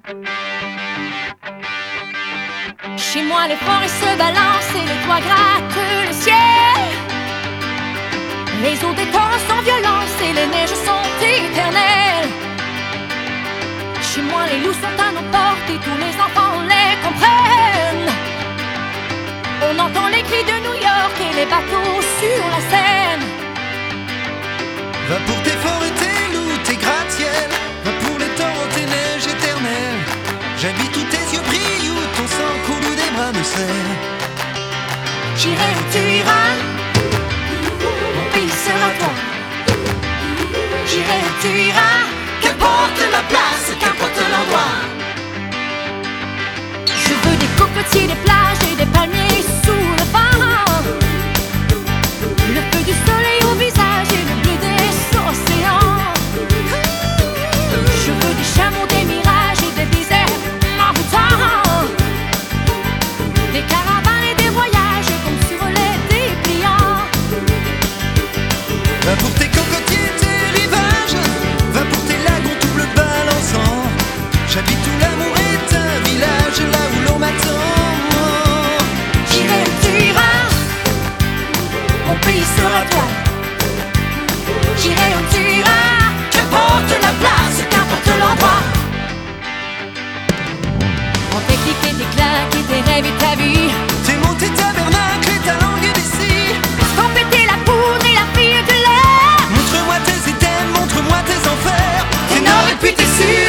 Chez moi les forêts se balancent et les toits grattent le ciel. Les eaux des torrents sont violentes et les neiges sont éternelles. Chez moi les loups sont à nos portes et tous les enfants les comprennent. On entend les cris de New York et les bateaux sur la Seine. Va pour tes forêts, tes loups, tes gratte-ciel. Va pour les torrents, tes neiges éternelles. J'habite où tes yeux brillent, où ton sang coule, où des bras me serrent. J'irai où tu iras, mon pays sera toi. J'irai où tu iras, Qu'importe la place, qu'importe l'endroit. je veux des cocotiers, des plages et des palmiers sous le vent. Le feu du soleil au visage et le bleu des océans. Je veux des chameaux, des mirages et des déserts envoûtants. Des caravanes et des voyages comme sur les dépliants. Va pour tes cocotiers, tes rivages. Va pour tes lagons tout bleu balançant. J'habite où l'amour est un village, là où l'on m'attend. J'irai où tu iras, mon pays sera toi. J'irai où tu iras, Qu'importe la place, qu'importe l'endroit. On tes clics et tes claques et tes rêves et ta vie. tes mots, tes tabernacles et ta langue d'ici. Sans péter la poudre et la fille de l'air. Montre-moi tes items, montre-moi tes enfers. Tes nord et puis tes sud.